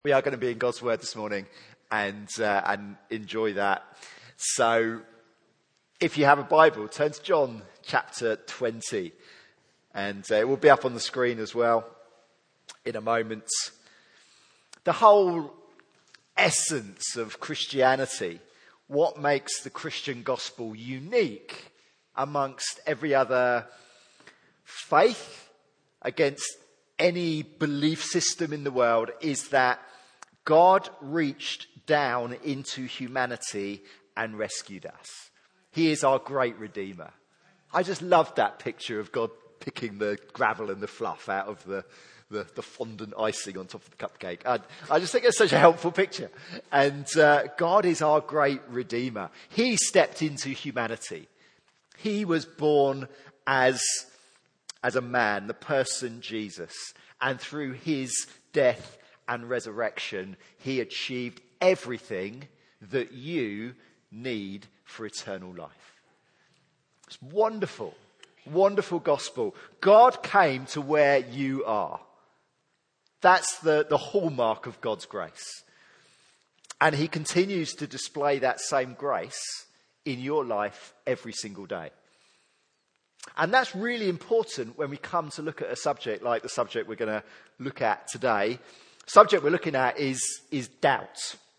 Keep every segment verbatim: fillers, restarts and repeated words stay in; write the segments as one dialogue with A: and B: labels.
A: We are going to be in God's Word this morning and uh, and enjoy that. So if you have a Bible, turn to John chapter twenty. And uh, it will be up on the screen as well in a moment. The whole essence of Christianity, what makes the Christian gospel unique amongst every other faith, against any belief system in the world, is that God reached down into humanity and rescued us. He is our great Redeemer. I just love that picture of God picking the gravel and the fluff out of the, the, the fondant icing on top of the cupcake. I, I just think it's such a helpful picture. And uh, God is our great Redeemer. He stepped into humanity. He was born as, as a man, the person Jesus. And through his death and resurrection, he achieved everything that you need for eternal life. It's wonderful, wonderful gospel. God came to where you are. That's the, the hallmark of God's grace. And he continues to display that same grace in your life every single day. And that's really important when we come to look at a subject like the subject we're going to look at today. Subject we're looking at is, is doubt.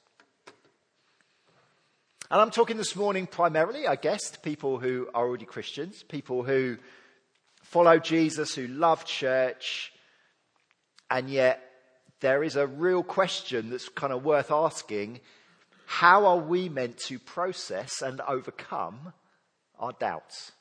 A: And I'm talking this morning primarily, I guess, to people who are already Christians, people who follow Jesus, who love church, and yet there is a real question that's kind of worth asking. How are we meant to process and overcome our doubts?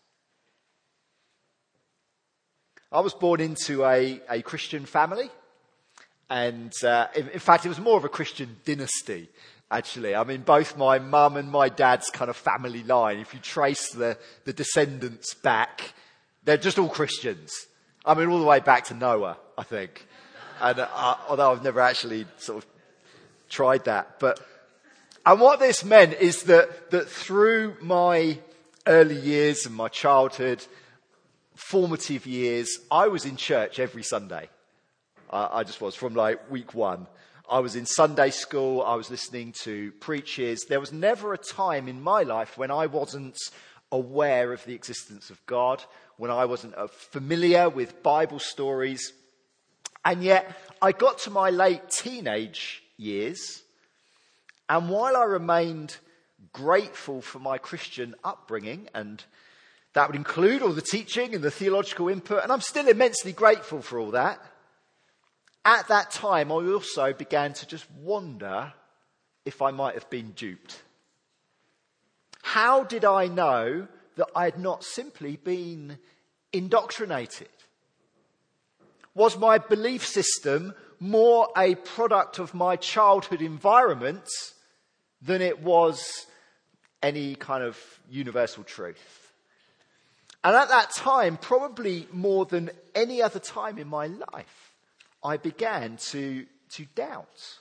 A: I was born into a, a Christian family. And uh, in, in fact, it was more of a Christian dynasty, actually. I mean, both my mum and my dad's kind of family line, if you trace the, the descendants back, they're just all Christians. I mean, all the way back to Noah, I think. And uh, although I've never actually sort of tried that. But and what this meant is that, that through my early years and my childhood, formative years, I was in church every Sunday. I just was, from like week one. I was in Sunday school. I was listening to preachers. There was never a time in my life when I wasn't aware of the existence of God, when I wasn't familiar with Bible stories. And yet I got to my late teenage years. And while I remained grateful for my Christian upbringing, and that would include all the teaching and the theological input, and I'm still immensely grateful for all that, at that time, I also began to just wonder if I might have been duped. How did I know that I had not simply been indoctrinated? Was my belief system more a product of my childhood environment than it was any kind of universal truth? And at that time, probably more than any other time in my life, I began to, to doubt.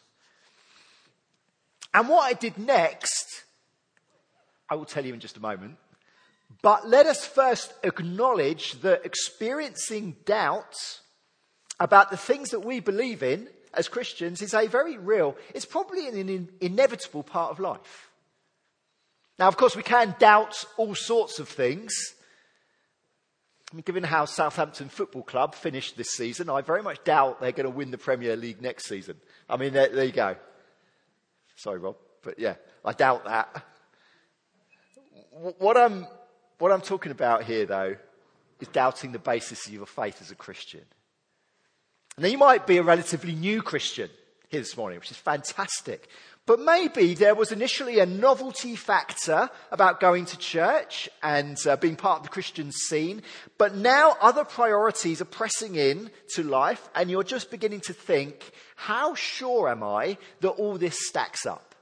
A: And what I did next, I will tell you in just a moment. But let us first acknowledge that experiencing doubt about the things that we believe in as Christians is a very real, it's probably an in, inevitable part of life. Now, of course, we can doubt all sorts of things. I mean, given how Southampton Football Club finished this season, I very much doubt they're going to win the Premier League next season. I mean, there, there you go. Sorry, Rob, but yeah, I doubt that. What I'm, what I'm talking about here, though, is doubting the basis of your faith as a Christian. And now you might be a relatively new Christian here this morning, which is fantastic. But maybe there was initially a novelty factor about going to church and uh, being part of the Christian scene. But now other priorities are pressing in to life, and you're just beginning to think, how sure am I that all this stacks up?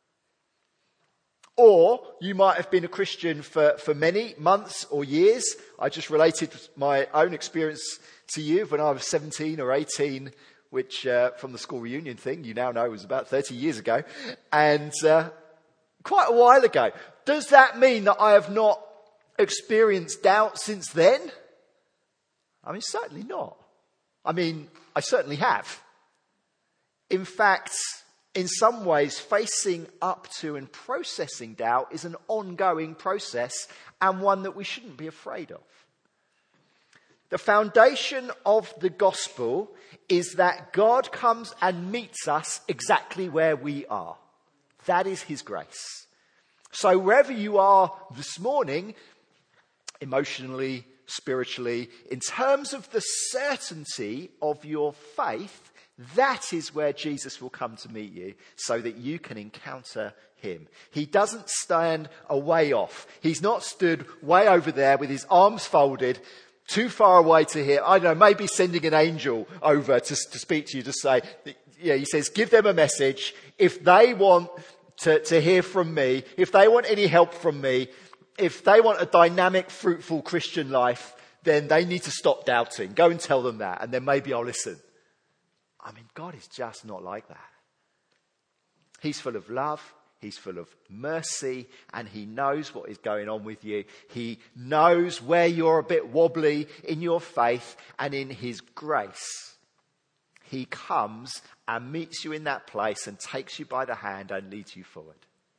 A: Or you might have been a Christian for, for many months or years. I just related my own experience to you when I was seventeen or eighteen, which uh, from the school reunion thing, you now know was about thirty years ago, and uh, quite a while ago. Does that mean that I have not experienced doubt since then? I mean, certainly not. I mean, I certainly have. In fact, in some ways, facing up to and processing doubt is an ongoing process and one that we shouldn't be afraid of. The foundation of the gospel is that God comes and meets us exactly where we are. That is his grace. So wherever you are this morning, emotionally, spiritually, in terms of the certainty of your faith, that is where Jesus will come to meet you so that you can encounter him. He doesn't stand a way off. He's not stood way over there with his arms folded, too far away to hear. I don't know, maybe sending an angel over to, to speak to you to say, yeah, he says, give them a message. If they want to, to hear from me, if they want any help from me, if they want a dynamic, fruitful Christian life, then they need to stop doubting. Go and tell them that, and then maybe I'll listen. I mean, God is just not like that. He's full of love. He's full of mercy, and he knows what is going on with you. He knows where you're a bit wobbly in your faith, and in his grace, he comes and meets you in that place and takes you by the hand and leads you forward.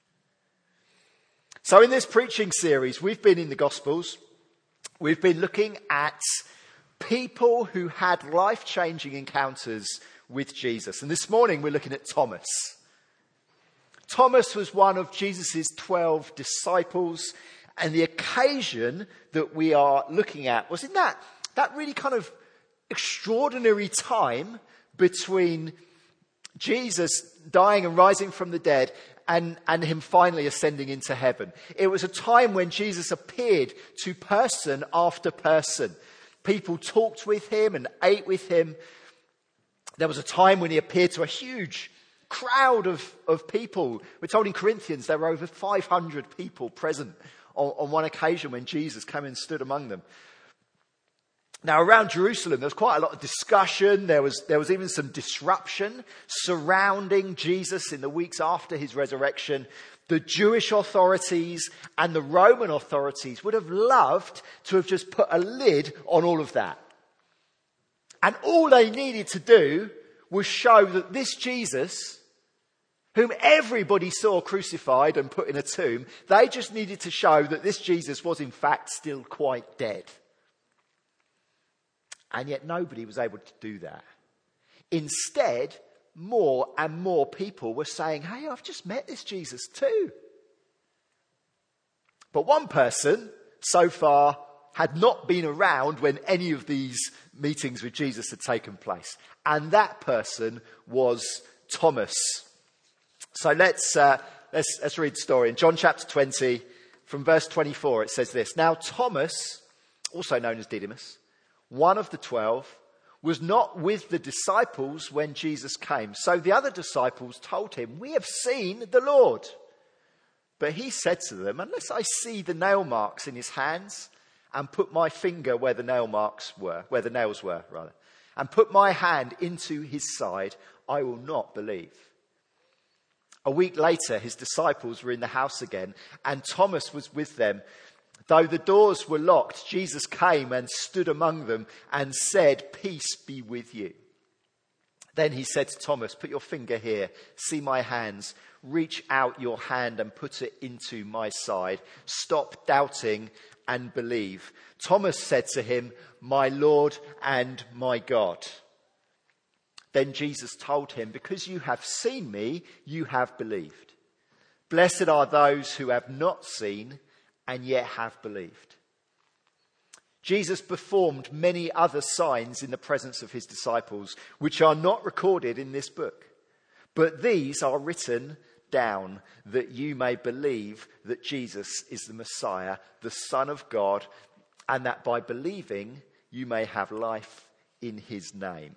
A: So in this preaching series, we've been in the Gospels. We've been looking at people who had life-changing encounters with Jesus. And this morning we're looking at Thomas. Thomas was one of Jesus' twelve disciples, and the occasion that we are looking at was in that, that really kind of extraordinary time between Jesus dying and rising from the dead and, and him finally ascending into heaven. It was a time when Jesus appeared to person after person. People talked with him and ate with him. There was a time when he appeared to a huge crowd of, of people. We're told in Corinthians there were over five hundred people present on, on one occasion when Jesus came and stood among them. Now, around Jerusalem, there was quite a lot of discussion. There was, there was even some disruption surrounding Jesus in the weeks after his resurrection. The Jewish authorities and the Roman authorities would have loved to have just put a lid on all of that. And all they needed to do was show that this Jesus, whom everybody saw crucified and put in a tomb, they just needed to show that this Jesus was in fact still quite dead. And yet nobody was able to do that. Instead, more and more people were saying, hey, I've just met this Jesus too. But one person so far had not been around when any of these meetings with Jesus had taken place. And that person was Thomas. So let's, uh, let's, let's read the story. In John chapter twenty, from verse twenty-four, it says this. Now Thomas, also known as Didymus, one of the twelve, was not with the disciples when Jesus came. So the other disciples told him, we have seen the Lord. But he said to them, unless I see the nail marks in his hands and put my finger where the nail marks were, where the nails were, rather, and put my hand into his side, I will not believe. A week later, his disciples were in the house again, and Thomas was with them. Though the doors were locked, Jesus came and stood among them and said, peace be with you. Then he said to Thomas, put your finger here, see my hands, reach out your hand and put it into my side. Stop doubting and believe. Thomas said to him, my Lord and my God. Then Jesus told him, because you have seen me, you have believed. Blessed are those who have not seen and yet have believed. Jesus performed many other signs in the presence of his disciples, which are not recorded in this book. But these are written down that you may believe that Jesus is the Messiah, the Son of God, and that by believing you may have life in his name.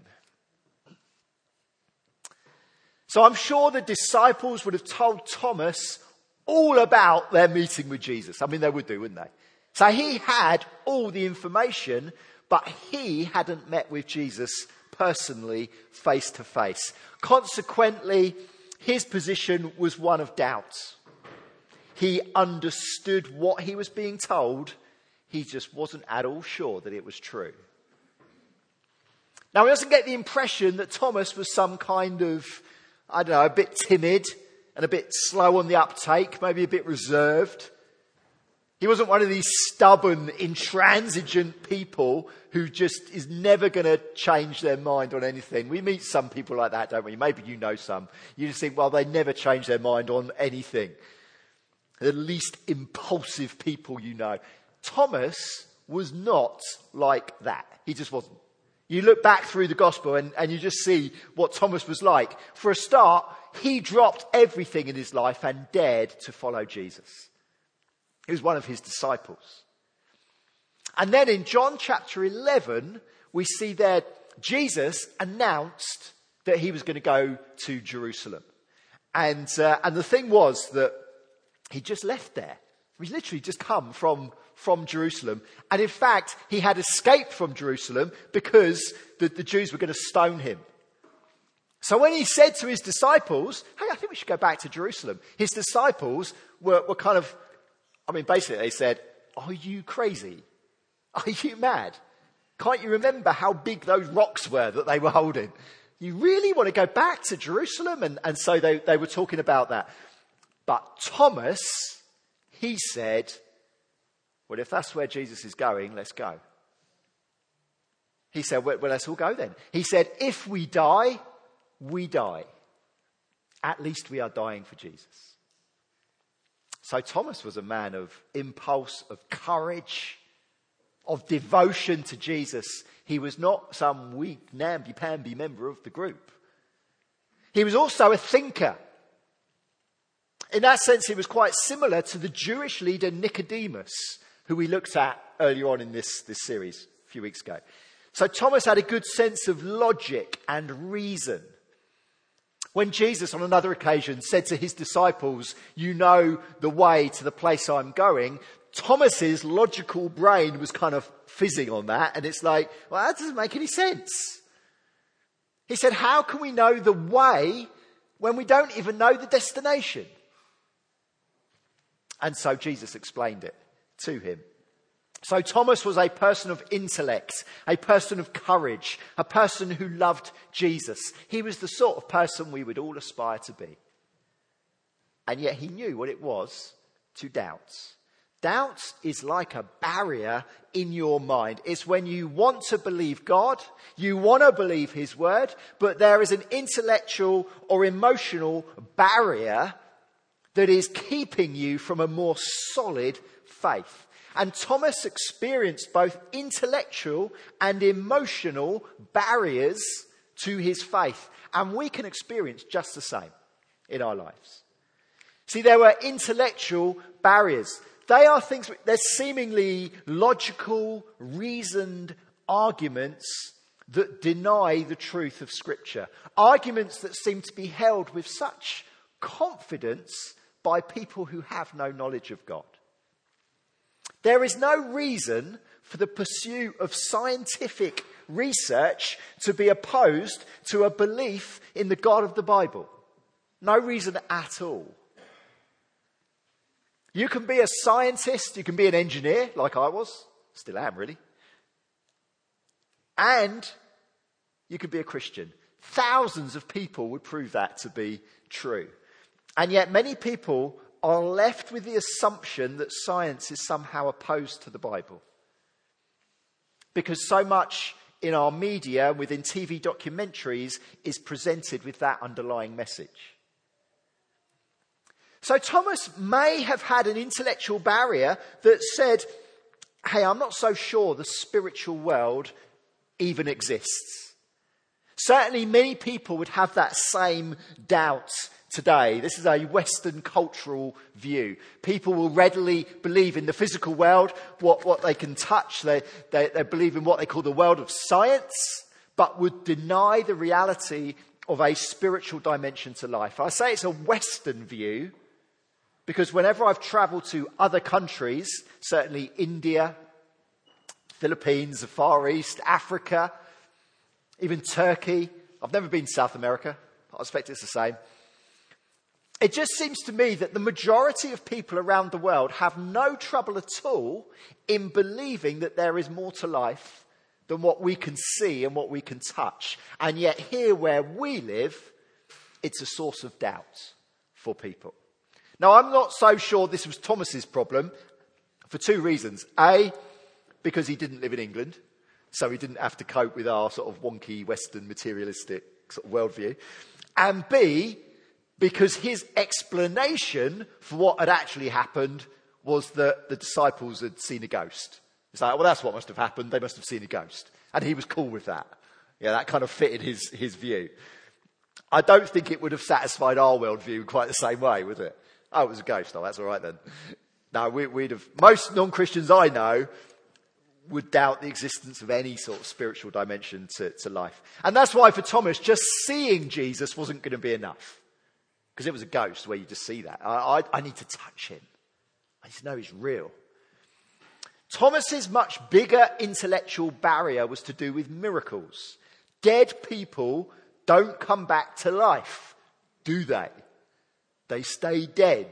A: So I'm sure the disciples would have told Thomas all about their meeting with Jesus. I mean, they would do, wouldn't they? So he had all the information, but he hadn't met with Jesus personally, face to face. Consequently, his position was one of doubt. He understood what he was being told. He just wasn't at all sure that it was true. Now, he doesn't get the impression that Thomas was some kind of, I don't know, a bit timid and a bit slow on the uptake, maybe a bit reserved. He wasn't one of these stubborn, intransigent people who just is never going to change their mind on anything. We meet some people like that, don't we? Maybe you know some. You just think, well, they never change their mind on anything. They're the least impulsive people you know. Thomas was not like that. He just wasn't. You look back through the gospel and, and you just see what Thomas was like. For a start, he dropped everything in his life and dared to follow Jesus. He was one of his disciples. And then in John chapter eleven, we see that Jesus announced that he was going to go to Jerusalem. And, uh, and the thing was that he just left there. He's literally just come from, from Jerusalem. And in fact, he had escaped from Jerusalem because the, the Jews were going to stone him. So when he said to his disciples, hey, I think we should go back to Jerusalem, his disciples were, were kind of, I mean, basically they said, are you crazy? Are you mad? Can't you remember how big those rocks were that they were holding? You really want to go back to Jerusalem? And, and so they, they were talking about that. But Thomas, he said, well, if that's where Jesus is going, let's go. He said, well, well, let's all go then. He said, if we die, we die. At least we are dying for Jesus. So Thomas was a man of impulse, of courage, of devotion to Jesus. He was not some weak, namby-pamby member of the group. He was also a thinker. In that sense, he was quite similar to the Jewish leader Nicodemus, who we looked at earlier on in this, this series a few weeks ago. So Thomas had a good sense of logic and reason. When Jesus, on another occasion, said to his disciples, you know the way to the place I'm going, Thomas's logical brain was kind of fizzing on that. And it's like, well, that doesn't make any sense. He said, how can we know the way when we don't even know the destination? And so Jesus explained it to him. So Thomas was a person of intellect, a person of courage, a person who loved Jesus. He was the sort of person we would all aspire to be. And yet he knew what it was to doubt. Doubt is like a barrier in your mind. It's when you want to believe God, you want to believe his word, but there is an intellectual or emotional barrier that is keeping you from a more solid faith. And Thomas experienced both intellectual and emotional barriers to his faith. And we can experience just the same in our lives. See, there were intellectual barriers. They are things, they're seemingly logical, reasoned arguments that deny the truth of Scripture. Arguments that seem to be held with such confidence by people who have no knowledge of God. There is no reason for the pursuit of scientific research to be opposed to a belief in the God of the Bible. No reason at all. You can be a scientist, you can be an engineer, like I was, still am really, and you could be a Christian. Thousands of people would prove that to be true. And yet many people are left with the assumption that science is somehow opposed to the Bible. Because so much in our media, within T V documentaries, is presented with that underlying message. So Thomas may have had an intellectual barrier that said, hey, I'm not so sure the spiritual world even exists. Certainly many people would have that same doubt today. This is a Western cultural view. People will readily believe in the physical world, what, what they can touch. They, they, they believe in what they call the world of science, but would deny the reality of a spiritual dimension to life. I say it's a Western view because whenever I've traveled to other countries, certainly India, Philippines, the Far East, Africa, even Turkey, I've never been to South America, I expect it's the same. It just seems to me that the majority of people around the world have no trouble at all in believing that there is more to life than what we can see and what we can touch. And yet here where we live, it's a source of doubt for people. Now, I'm not so sure this was Thomas's problem for two reasons. A, because he didn't live in England, so he didn't have to cope with our sort of wonky Western materialistic sort of worldview. And B, because his explanation for what had actually happened was that the disciples had seen a ghost. It's like, well, that's what must have happened. They must have seen a ghost. And he was cool with that. Yeah, that kind of fitted his, his view. I don't think it would have satisfied our worldview quite the same way, would it? Oh, it was a ghost. Oh, that's all right then. No, we, we'd have, most non-Christians I know would doubt the existence of any sort of spiritual dimension to, to life. And that's why for Thomas, just seeing Jesus wasn't going to be enough. Because it was a ghost where you just see that. I, I, I need to touch him. I need to know he's real. Thomas's much bigger intellectual barrier was to do with miracles. Dead people don't come back to life, do they? They stay dead.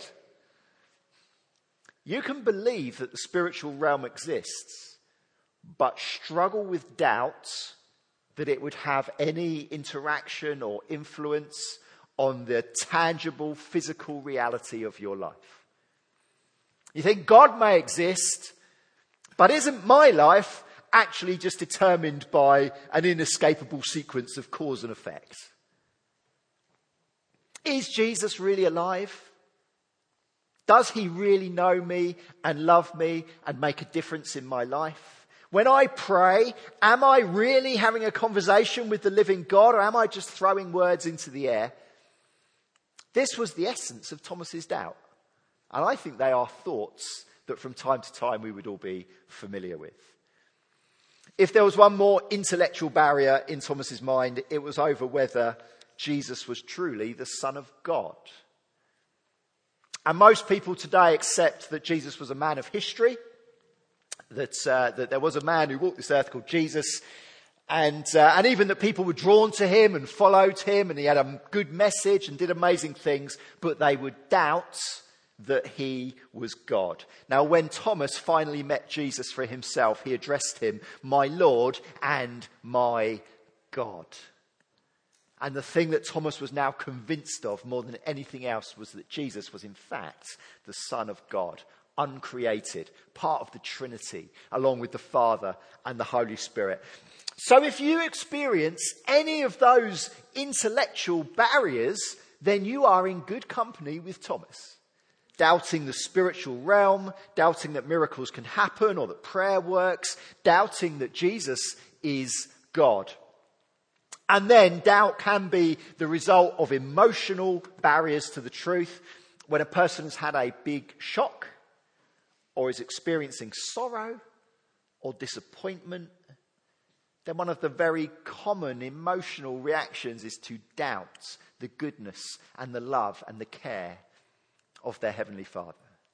A: You can believe that the spiritual realm exists, but struggle with doubts that it would have any interaction or influence on the tangible physical reality of your life. You think God may exist, but isn't my life actually just determined by an inescapable sequence of cause and effect? Is Jesus really alive? Does he really know me and love me and make a difference in my life? When I pray, am I really having a conversation with the living God, or am I just throwing words into the air? This was the essence of Thomas's doubt. And I think they are thoughts that from time to time we would all be familiar with. If there was one more intellectual barrier in Thomas's mind, it was over whether Jesus was truly the Son of God. And most people today accept that Jesus was a man of history, that, uh, that there was a man who walked this earth called Jesus, and, uh, and even that people were drawn to him and followed him, and he had a good message and did amazing things, but they would doubt that he was God. Now, when Thomas finally met Jesus for himself, he addressed him, "My Lord and my God." And the thing that Thomas was now convinced of more than anything else was that Jesus was in fact the Son of God, uncreated, part of the Trinity, along with the Father and the Holy Spirit. So if you experience any of those intellectual barriers, then you are in good company with Thomas. Doubting the spiritual realm, doubting that miracles can happen or that prayer works, doubting that Jesus is God. And then doubt can be the result of emotional barriers to the truth. When a person has had a big shock or is experiencing sorrow or disappointment, then one of the very common emotional reactions is to doubt the goodness and the love and the care of their Heavenly Father.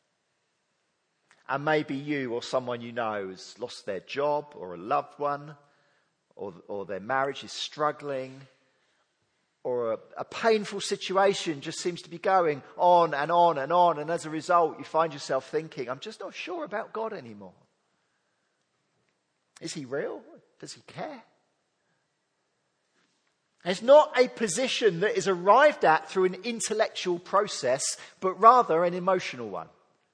A: And maybe you or someone you know has lost their job or a loved one, or, or their marriage is struggling, or a, a painful situation just seems to be going on and on and on, and as a result you find yourself thinking, I'm just not sure about God anymore. Is he real? Does he care? It's not a position that is arrived at through an intellectual process, but rather an emotional one.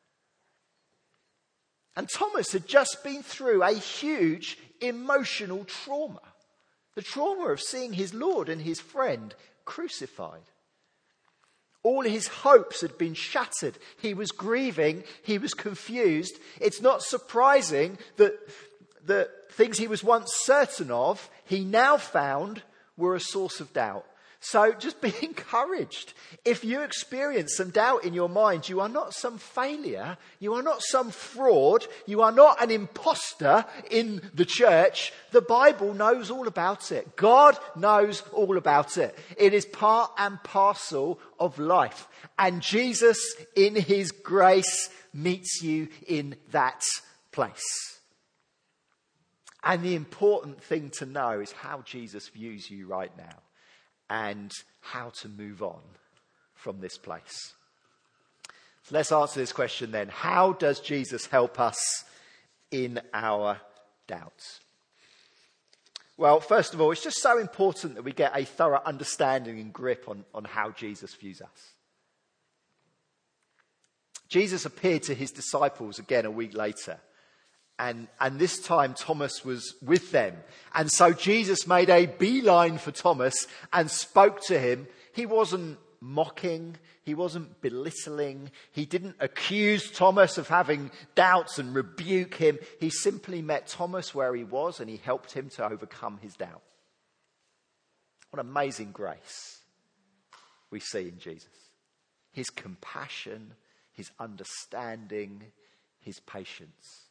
A: And Thomas had just been through a huge emotional trauma. The trauma of seeing his Lord and his friend crucified. All his hopes had been shattered. He was grieving. He was confused. It's not surprising that the things he was once certain of, he now found were a source of doubt. So just be encouraged. If you experience some doubt in your mind, you are not some failure. You are not some fraud. You are not an imposter in the church. The Bible knows all about it. God knows all about it. It is part and parcel of life. And Jesus, in his grace, meets you in that place. And the important thing to know is how Jesus views you right now and how to move on from this place. So let's answer this question then. How does Jesus help us in our doubts? Well, first of all, it's just so important that we get a thorough understanding and grip on, on how Jesus views us. Jesus appeared to his disciples again a week later. And, and this time Thomas was with them. And so Jesus made a beeline for Thomas and spoke to him. He wasn't mocking. He wasn't belittling. He didn't accuse Thomas of having doubts and rebuke him. He simply met Thomas where he was and he helped him to overcome his doubt. What amazing grace we see in Jesus. His compassion, his understanding, his patience.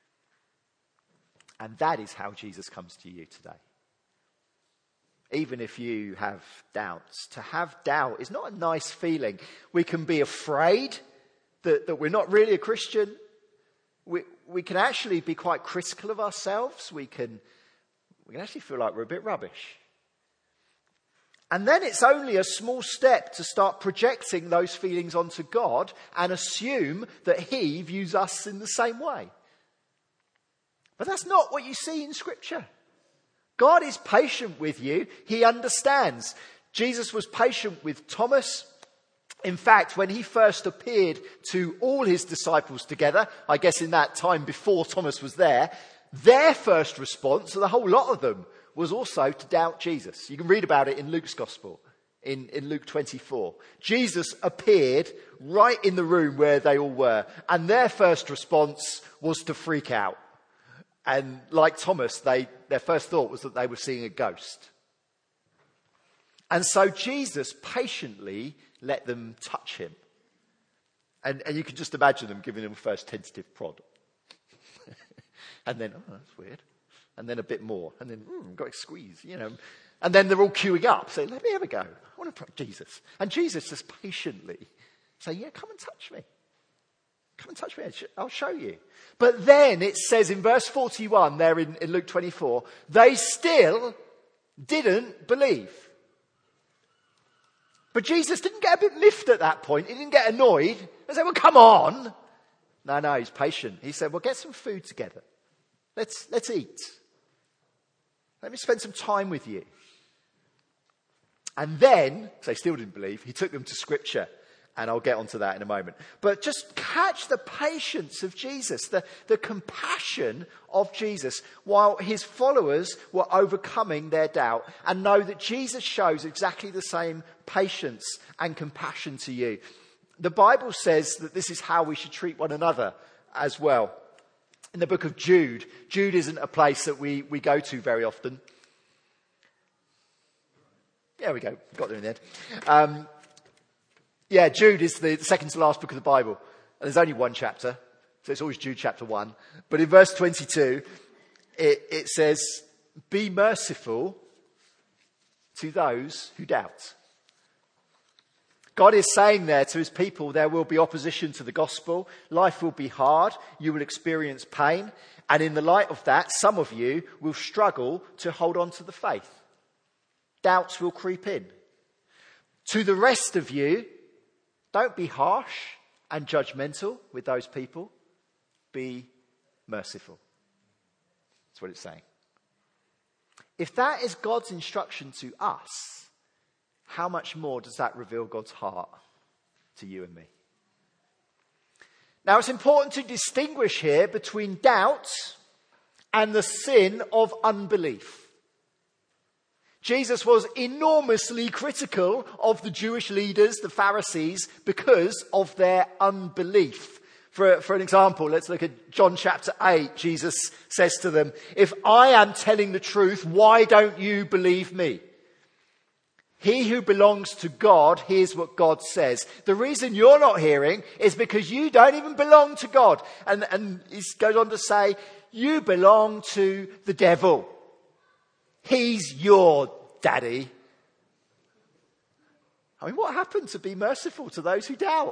A: And that is how Jesus comes to you today. Even if you have doubts, to have doubt is not a nice feeling. We can be afraid that, that we're not really a Christian. We, we can actually be quite critical of ourselves. We can, we can actually feel like we're a bit rubbish. And then it's only a small step to start projecting those feelings onto God and assume that he views us in the same way. But that's not what you see in Scripture. God is patient with you. He understands. Jesus was patient with Thomas. In fact, when he first appeared to all his disciples together, I guess in that time before Thomas was there, their first response, so the whole lot of them, was also to doubt Jesus. You can read about it in Luke's Gospel, in, in Luke twenty-four. Jesus appeared right in the room where they all were, and their first response was to freak out. And like Thomas, they, their first thought was that they were seeing a ghost. And so Jesus patiently let them touch him. And, and you can just imagine them giving him a first tentative prod. And then, oh, that's weird. And then a bit more. And then, mm, got to squeeze, you know. And then they're all queuing up, saying, let me have a go. I want to touch Jesus. And Jesus just patiently saying, yeah, come and touch me. Come and touch me. I'll show you. But then it says in verse forty-one there in, in Luke twenty-four, they still didn't believe. But Jesus didn't get a bit miffed at that point. He didn't get annoyed. He said, well, come on. No, no, he's patient. He said, well, get some food together. Let's, let's eat. Let me spend some time with you. And then, because they still didn't believe, he took them to Scripture. And I'll get onto that in a moment. But just catch the patience of Jesus, the, the compassion of Jesus, while his followers were overcoming their doubt. And know that Jesus shows exactly the same patience and compassion to you. The Bible says that this is how we should treat one another as well. In the book of Jude, Jude isn't a place that we, we go to very often. There we go, got there in the end. Um, Yeah, Jude is the second to last book of the Bible. And there's only one chapter, so it's always Jude chapter one. But in verse twenty-two, it, it says, be merciful to those who doubt. God is saying there to his people, there will be opposition to the gospel. Life will be hard. You will experience pain. And in the light of that, some of you will struggle to hold on to the faith. Doubts will creep in. To the rest of you, don't be harsh and judgmental with those people. Be merciful. That's what it's saying. If that is God's instruction to us, how much more does that reveal God's heart to you and me? Now, it's important to distinguish here between doubt and the sin of unbelief. Jesus was enormously critical of the Jewish leaders, the Pharisees, because of their unbelief. For, for an example, let's look at John chapter eight. Jesus says to them, if I am telling the truth, why don't you believe me? He who belongs to God hears what God says. The reason you're not hearing is because you don't even belong to God. And, and he goes on to say, you belong to the devil. He's your daddy. I mean, what happened to be merciful to those who doubt?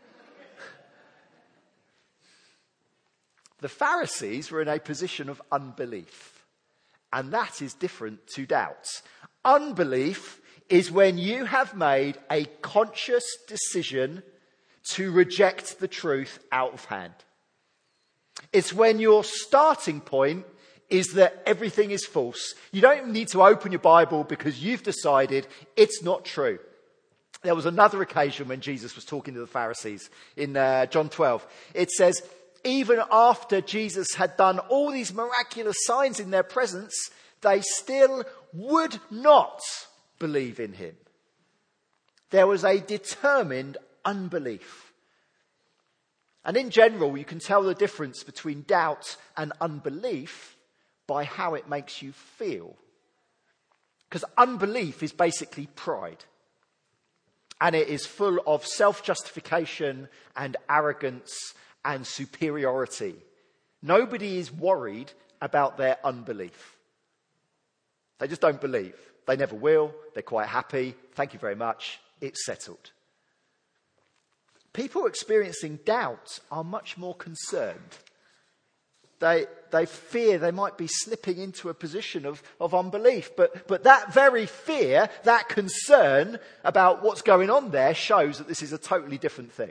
A: The Pharisees were in a position of unbelief. And that is different to doubt. Unbelief is when you have made a conscious decision to reject the truth out of hand. It's when your starting point is that everything is false. You don't even need to open your Bible because you've decided it's not true. There was another occasion when Jesus was talking to the Pharisees in uh, John twelve. It says, even after Jesus had done all these miraculous signs in their presence, they still would not believe in him. There was a determined unbelief. And in general, you can tell the difference between doubt and unbelief by how it makes you feel. Because unbelief is basically pride. And it is full of self-justification and arrogance and superiority. Nobody is worried about their unbelief. They just don't believe. They never will. They're quite happy. Thank you very much. It's settled. People experiencing doubt are much more concerned. They, they fear they might be slipping into a position of, of unbelief. But, but that very fear, that concern about what's going on there shows that this is a totally different thing.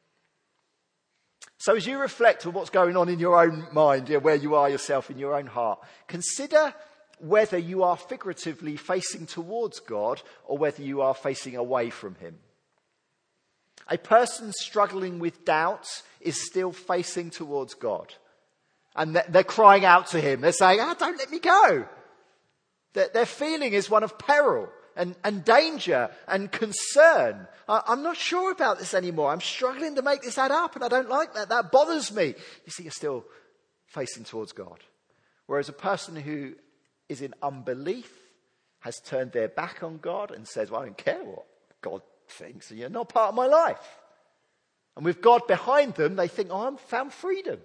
A: So as you reflect on what's going on in your own mind, you know, where you are yourself in your own heart, consider whether you are figuratively facing towards God or whether you are facing away from him. A person struggling with doubt is still facing towards God. And they're crying out to him. They're saying, ah, don't let me go. Their feeling is one of peril and, and danger and concern. I, I'm not sure about this anymore. I'm struggling to make this add up and I don't like that. That bothers me. You see, you're still facing towards God. Whereas a person who is in unbelief has turned their back on God and says, well, I don't care what God thinks. You're not part of my life. And with God behind them, they think, oh, I've found freedom.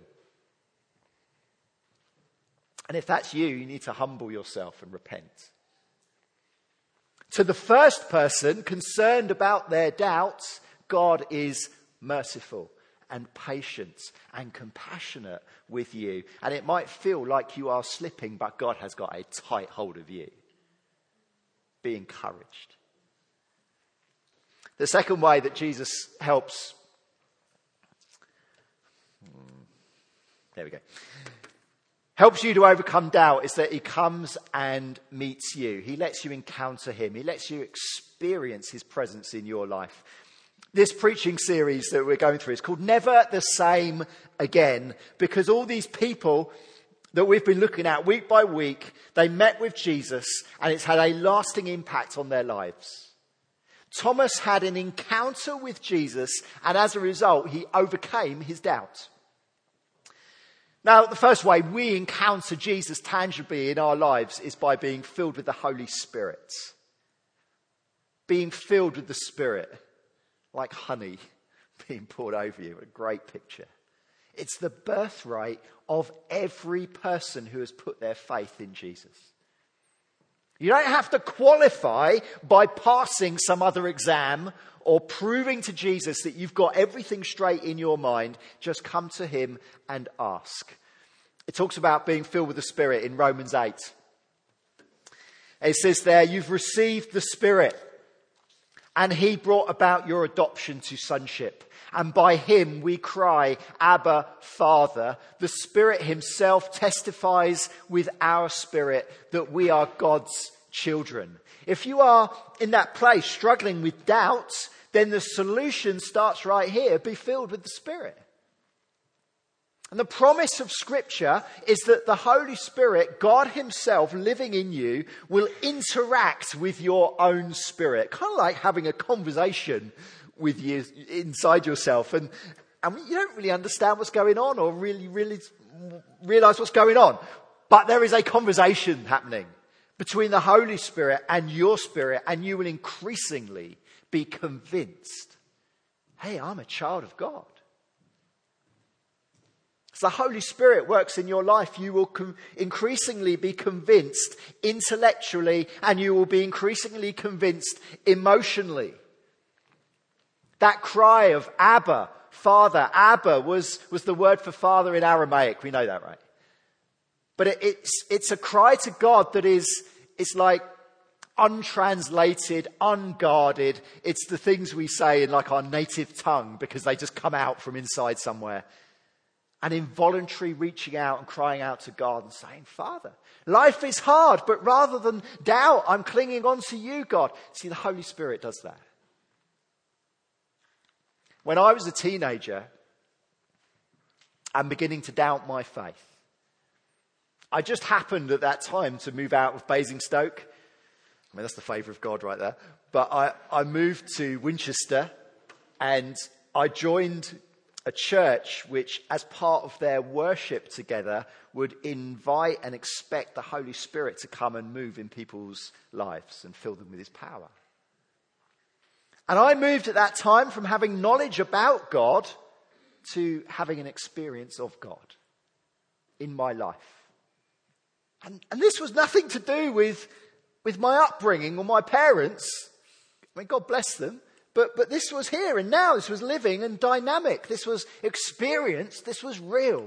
A: And if that's you, you need to humble yourself and repent. To the first person concerned about their doubts, God is merciful and patient and compassionate with you. And it might feel like you are slipping, but God has got a tight hold of you. Be encouraged. The second way that Jesus helps... There we go. Helps you to overcome doubt is that he comes and meets you. He lets you encounter him. He lets you experience his presence in your life. This preaching series that we're going through is called Never the Same Again, because all these people that we've been looking at week by week, they met with Jesus and it's had a lasting impact on their lives. Thomas had an encounter with Jesus and as a result, he overcame his doubt. Now, the first way we encounter Jesus tangibly in our lives is by being filled with the Holy Spirit. Being filled with the Spirit, like honey being poured over you. A great picture. It's the birthright of every person who has put their faith in Jesus. You don't have to qualify by passing some other exam or proving to Jesus that you've got everything straight in your mind. Just come to him and ask. It talks about being filled with the Spirit in Romans eight. It says there, you've received the Spirit and he brought about your adoption to sonship. And by him we cry, Abba, Father. The Spirit himself testifies with our spirit that we are God's children. If you are in that place struggling with doubts, then the solution starts right here. Be filled with the Spirit. And the promise of Scripture is that the Holy Spirit, God himself living in you, will interact with your own spirit. Kind of like having a conversation with you inside yourself. And, and you don't really understand what's going on or really, really realize what's going on. But there is a conversation happening between the Holy Spirit and your spirit. And you will increasingly be convinced, hey, I'm a child of God. As the Holy Spirit works in your life, you will com- increasingly be convinced intellectually and you will be increasingly convinced emotionally. That cry of Abba, Father, Abba was, was the word for father in Aramaic. We know that, right? But it, it's, it's a cry to God that is, it's like untranslated, unguarded. It's the things we say in like our native tongue because they just come out from inside somewhere. and involuntary reaching out and crying out to God and saying, Father, life is hard, but rather than doubt, I'm clinging on to you, God. See, the Holy Spirit does that. When I was a teenager and beginning to doubt my faith, I just happened at that time to move out of Basingstoke. I mean, that's the favour of God right there. But I, I moved to Winchester and I joined a church which, as part of their worship together, would invite and expect the Holy Spirit to come and move in people's lives and fill them with his power. And I moved at that time from having knowledge about God to having an experience of God in my life. And, and this was nothing to do with, with my upbringing or my parents. I mean, God bless them. But, but this was here and now. This was living and dynamic. This was experience. This was real.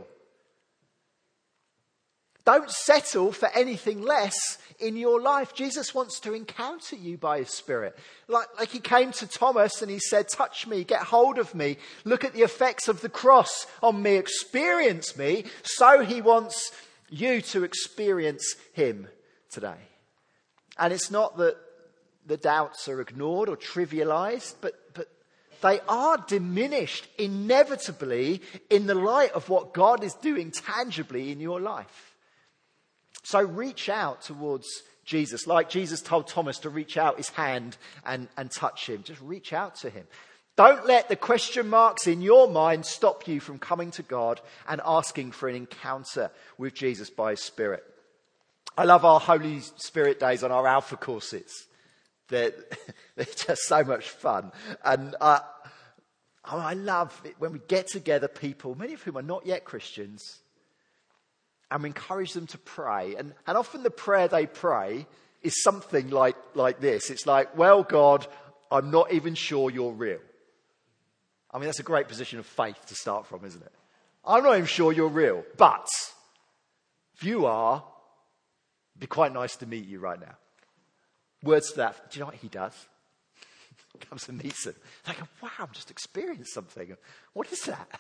A: Don't settle for anything less in your life. Jesus wants to encounter you by his Spirit. Like, like he came to Thomas and he said, touch me, get hold of me, look at the effects of the cross on me, experience me. So he wants you to experience him today. And it's not that the doubts are ignored or trivialized, but, but they are diminished inevitably in the light of what God is doing tangibly in your life. So reach out towards Jesus, like Jesus told Thomas to reach out his hand and, and touch him. Just reach out to him. Don't let the question marks in your mind stop you from coming to God and asking for an encounter with Jesus by his Spirit. I love our Holy Spirit days on our Alpha courses. They're, they're just so much fun. And uh, I love it when we get together people, many of whom are not yet Christians, and we encourage them to pray. And, and often the prayer they pray is something like, like this. It's like, well, God, I'm not even sure you're real. I mean, that's a great position of faith to start from, isn't it? I'm not even sure you're real. But if you are, it'd be quite nice to meet you right now. Words to that. Do you know what he does? He comes and meets them. They go, wow, I've just experienced something. What is that?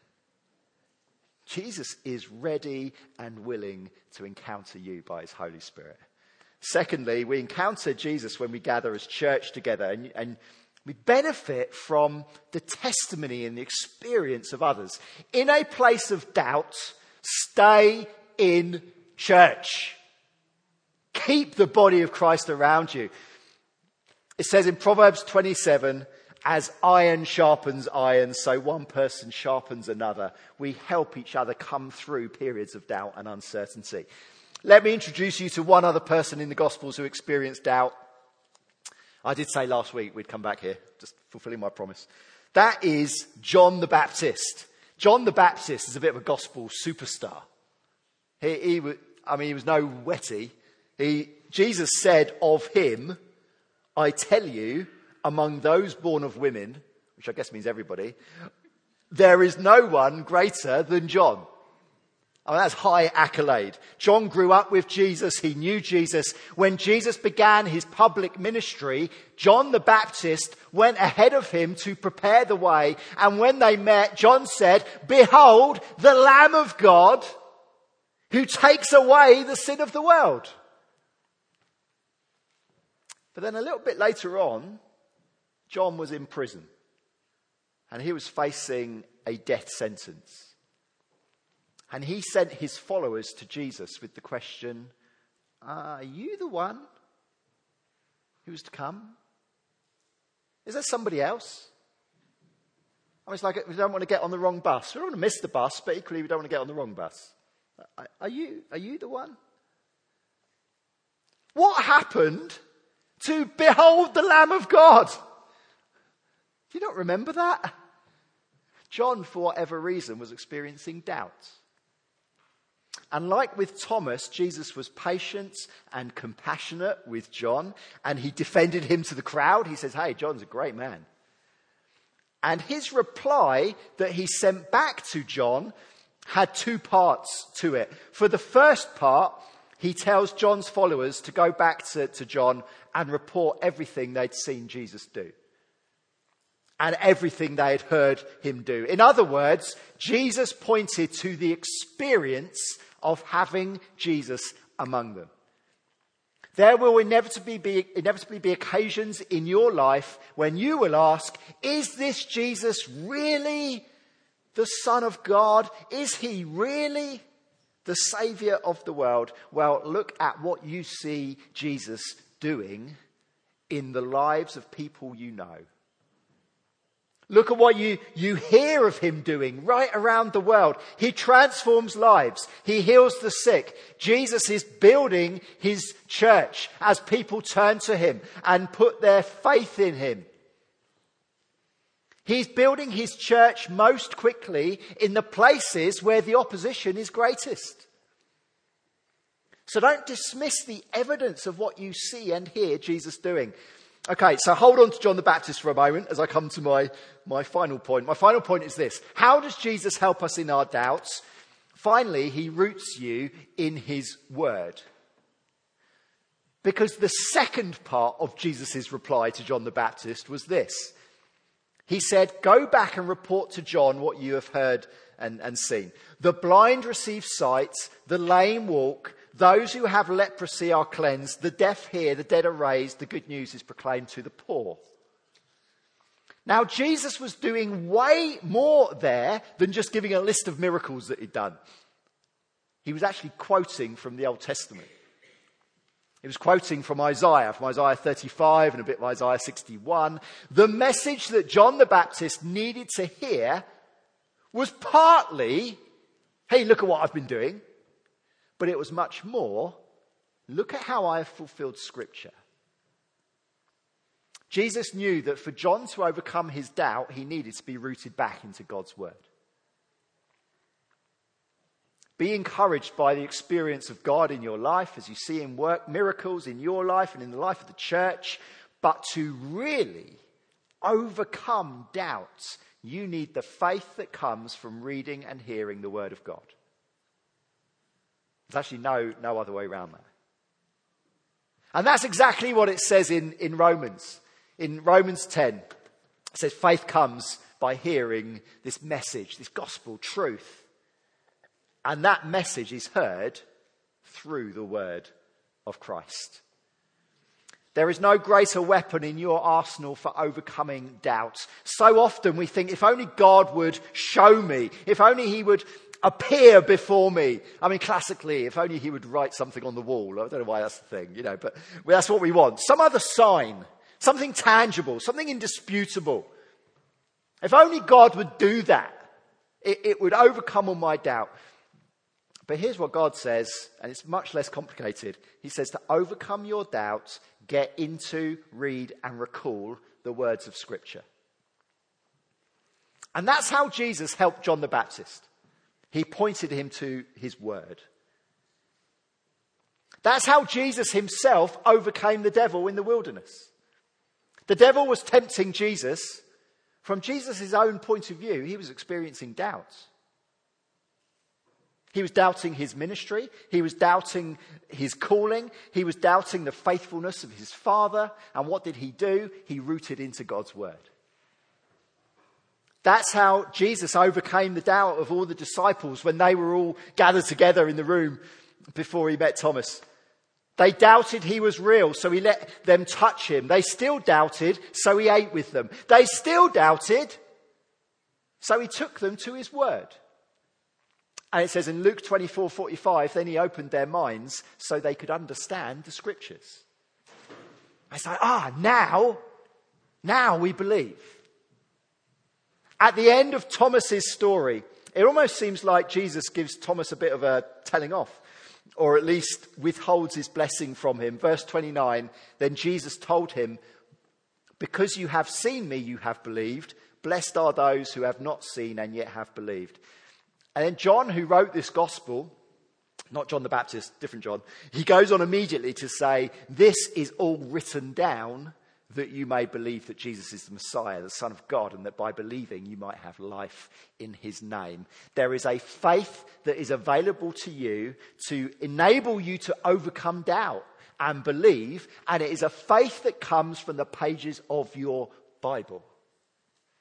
A: Jesus is ready and willing to encounter you by his Holy Spirit. Secondly, we encounter Jesus when we gather as church together, and, and we benefit from the testimony and the experience of others. In a place of doubt, stay in church. Keep the body of Christ around you. It says in Proverbs twenty-seven, as iron sharpens iron, so one person sharpens another. We help each other come through periods of doubt and uncertainty. Let me introduce you to one other person in the Gospels who experienced doubt. I did say last week we'd come back here, just fulfilling my promise. That is John the Baptist. John the Baptist is a bit of a gospel superstar. He, he I mean, he was no wetty. He, Jesus said of him, I tell you, among those born of women, which I guess means everybody, there is no one greater than John. I mean, that's high accolade. John grew up with Jesus. He knew Jesus. When Jesus began his public ministry, John the Baptist went ahead of him to prepare the way. And when they met, John said, behold, the Lamb of God who takes away the sin of the world. But then a little bit later on, John was in prison and he was facing a death sentence. And he sent his followers to Jesus with the question, are you the one who is to come? Is there somebody else? I mean, it's like we don't want to get on the wrong bus. We don't want to miss the bus, but equally we don't want to get on the wrong bus. Are you, are you the one? What happened to behold the Lamb of God? Do you not remember that? John, for whatever reason, was experiencing doubt. And like with Thomas, Jesus was patient and compassionate with John, and he defended him to the crowd. He says, hey, John's a great man. And his reply that he sent back to John had two parts to it. For the first part, he tells John's followers to go back to, to John and report everything they'd seen Jesus do. and everything they had heard him do. In other words, Jesus pointed to the experience of having Jesus among them. There will inevitably be, inevitably be occasions in your life when you will ask, is this Jesus really the Son of God? Is he really the Saviour of the world? Well, look at what you see Jesus doing in the lives of people you know. Look at what you, you hear of him doing right around the world. He transforms lives. He heals the sick. Jesus is building his church as people turn to him and put their faith in him. He's building his church most quickly in the places where the opposition is greatest. So don't dismiss the evidence of what you see and hear Jesus doing. Okay, so hold on to John the Baptist for a moment as I come to my, my final point. My final point is this. How does Jesus help us in our doubts? Finally, he roots you in his word. Because the second part of Jesus' reply to John the Baptist was this. He said, go back and report to John what you have heard and, and seen. The blind receive sight, the lame walk, those who have leprosy are cleansed, the deaf hear, the dead are raised, the good news is proclaimed to the poor. Now, Jesus was doing way more there than just giving a list of miracles that he'd done. He was actually quoting from the Old Testament. He was quoting from Isaiah, from Isaiah thirty-five and a bit of Isaiah sixty-one. The message that John the Baptist needed to hear was partly, hey, look at what I've been doing. But it was much more, look at how I have fulfilled Scripture. Jesus knew that for John to overcome his doubt, he needed to be rooted back into God's word. Be encouraged by the experience of God in your life as you see him work miracles in your life and in the life of the church. But to really overcome doubts, you need the faith that comes from reading and hearing the word of God. There's actually no, no other way around that. And that's exactly what it says in, in Romans. In Romans ten, it says faith comes by hearing this message, this gospel truth. And that message is heard through the word of Christ. There is no greater weapon in your arsenal for overcoming doubts. So often we think, if only God would show me, if only he would appear before me. I mean, classically, if only he would write something on the wall. I don't know why that's the thing, you know, but that's what we want. Some other sign, something tangible, something indisputable. If only God would do that, it, it would overcome all my doubt. But here's what God says, and it's much less complicated. He says to overcome your doubts, get into, read, and recall the words of Scripture. And that's how Jesus helped John the Baptist. He pointed him to his word. That's how Jesus himself overcame the devil in the wilderness. The devil was tempting Jesus. From Jesus' own point of view, he was experiencing doubts. He was doubting his ministry. He was doubting his calling. He was doubting the faithfulness of his Father. And what did he do? He rooted into God's word. That's how Jesus overcame the doubt of all the disciples when they were all gathered together in the room before he met Thomas. They doubted he was real, so he let them touch him. They still doubted, so he ate with them. They still doubted, so he took them to his word. And it says in Luke twenty-four forty-five, then he opened their minds so they could understand the Scriptures. It's like, ah, now, now we believe. At the end of Thomas's story, it almost seems like Jesus gives Thomas a bit of a telling off, or at least withholds his blessing from him. Verse twenty-nine, then Jesus told him, because you have seen me, you have believed. Blessed are those who have not seen and yet have believed. And then John, who wrote this gospel, not John the Baptist, different John, he goes on immediately to say, this is all written down that you may believe that Jesus is the Messiah, the Son of God, and that by believing you might have life in his name. There is a faith that is available to you to enable you to overcome doubt and believe, and it is a faith that comes from the pages of your Bible.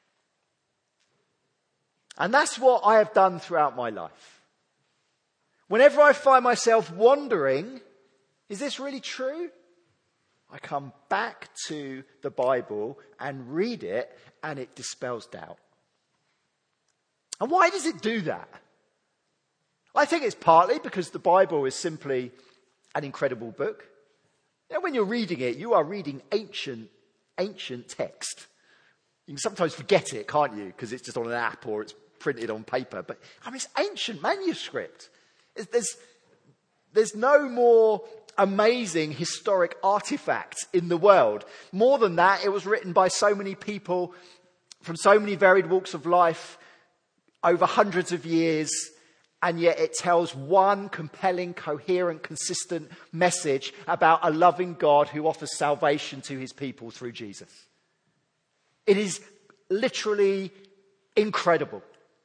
A: And that's what I have done throughout my life. Whenever I find myself wondering, is this really true? I come back to the Bible and read it, and it dispels doubt. And why does it do that? I think it's partly because the Bible is simply an incredible book. You know, when you're reading it, you are reading ancient, ancient text. You can sometimes forget it, can't you? Because it's just on an app or it's printed on paper. But I mean, it's ancient manuscript. It's, there's, there's no more amazing historic artifact in the world. More than that, it was written by so many people from so many varied walks of life over hundreds of years, and yet it tells one compelling, coherent, consistent message about a loving God who offers salvation to his people through Jesus. It is literally incredible.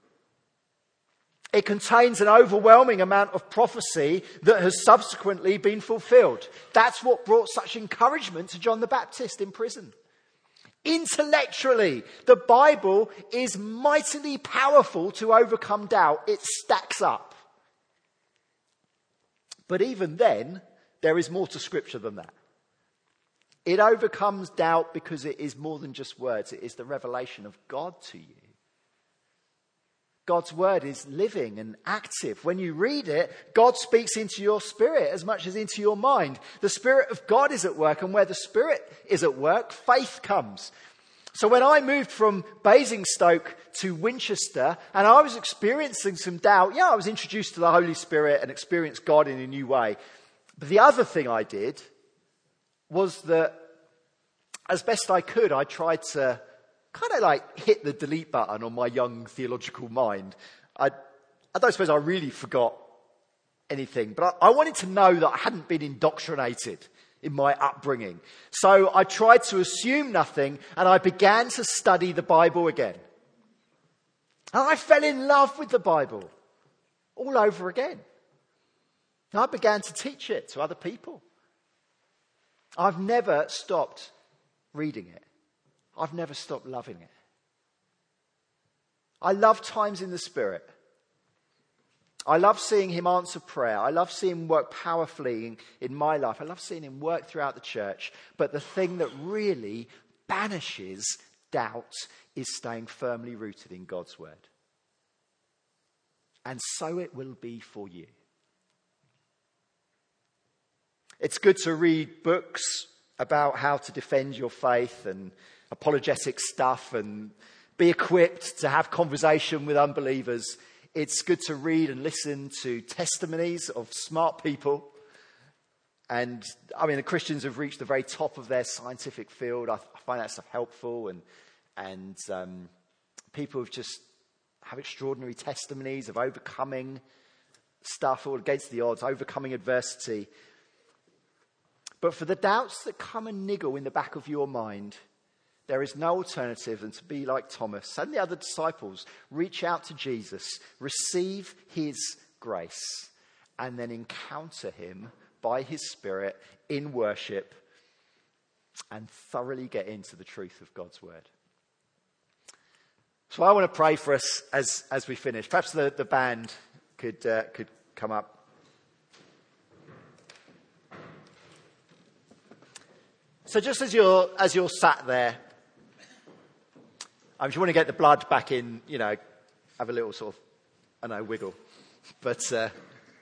A: It contains an overwhelming amount of prophecy that has subsequently been fulfilled. That's what brought such encouragement to John the Baptist in prison. Intellectually, the Bible is mightily powerful to overcome doubt. It stacks up. But even then, there is more to Scripture than that. It overcomes doubt because it is more than just words. It is the revelation of God to you. God's word is living and active. When you read it, God speaks into your spirit as much as into your mind. The Spirit of God is at work, and where the Spirit is at work, faith comes. So when I moved from Basingstoke to Winchester and I was experiencing some doubt, yeah, I was introduced to the Holy Spirit and experienced God in a new way. But the other thing I did was that, as best I could, I tried to kind of like hit the delete button on my young theological mind. I, I don't suppose I really forgot anything, but I, I wanted to know that I hadn't been indoctrinated in my upbringing. So I tried to assume nothing, and I began to study the Bible again. And I fell in love with the Bible all over again. And I began to teach it to other people. I've never stopped reading it. I've never stopped loving it. I love times in the Spirit. I love seeing him answer prayer. I love seeing him work powerfully in, in my life. I love seeing him work throughout the church. But the thing that really banishes doubt is staying firmly rooted in God's word. And so it will be for you. It's good to read books about how to defend your faith and apologetic stuff and be equipped to have conversation with unbelievers. It's good to read and listen to testimonies of smart people. And I mean, the Christians have reached the very top of their scientific field. I, I find that stuff helpful. And, and um, people have just have extraordinary testimonies of overcoming stuff all against the odds, overcoming adversity. But for the doubts that come and niggle in the back of your mind, there is no alternative than to be like Thomas and the other disciples. Reach out to Jesus, receive his grace, and then encounter him by his Spirit in worship and thoroughly get into the truth of God's word. So I want to pray for us as, as we finish. Perhaps the, the band could, uh, could come up. So just as you're, as you're sat there, if you want to get the blood back in, you know, have a little sort of, I don't know, wiggle. But, uh,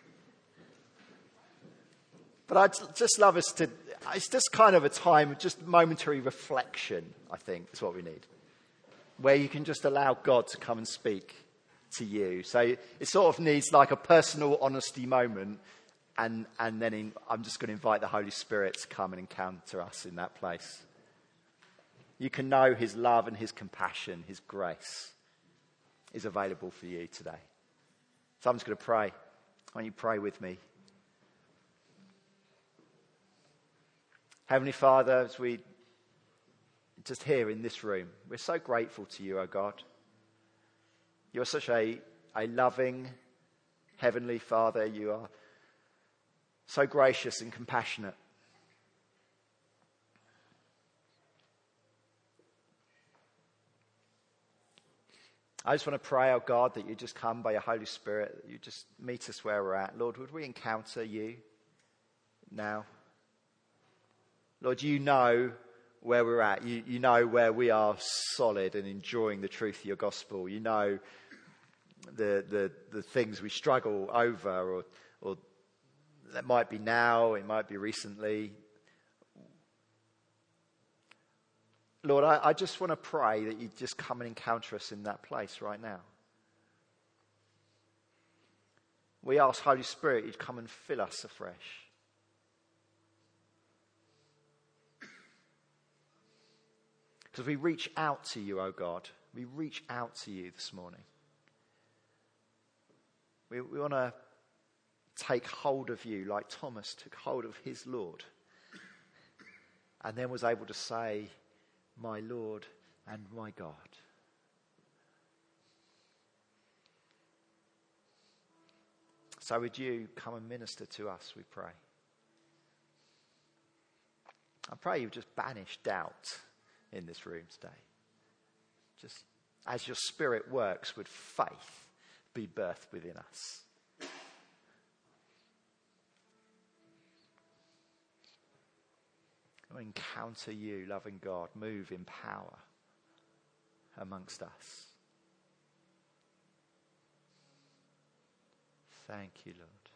A: but I'd just love us to, it's just kind of a time of just momentary reflection, I think, is what we need. Where you can just allow God to come and speak to you. So it sort of needs like a personal honesty moment. And, and then in, I'm just going to invite the Holy Spirit to come and encounter us in that place. You can know his love and his compassion, his grace is available for you today. So I'm just going to pray. Why don't you pray with me? Heavenly Father, as we just here in this room, we're so grateful to you, O God. You're such a, a loving Heavenly Father. You are so gracious and compassionate. I just want to pray, oh God, that you just come by your Holy Spirit, that you just meet us where we're at. Lord, would we encounter you now? Lord, you know where we're at. You, you know where we are solid and enjoying the truth of your gospel. You know the the, the things we struggle over, or, or that might be now, it might be recently. Lord, I, I just want to pray that you just come and encounter us in that place right now. We ask, Holy Spirit, you'd come and fill us afresh. Because we reach out to you, oh God. We reach out to you this morning. We, we want to take hold of you like Thomas took hold of his Lord. And then was able to say, my Lord and my God. So would you come and minister to us, we pray. I pray you just banish doubt in this room today. Just as your Spirit works, would faith be birthed within us. We'll encounter you, loving God, move in power amongst us. Thank you, Lord.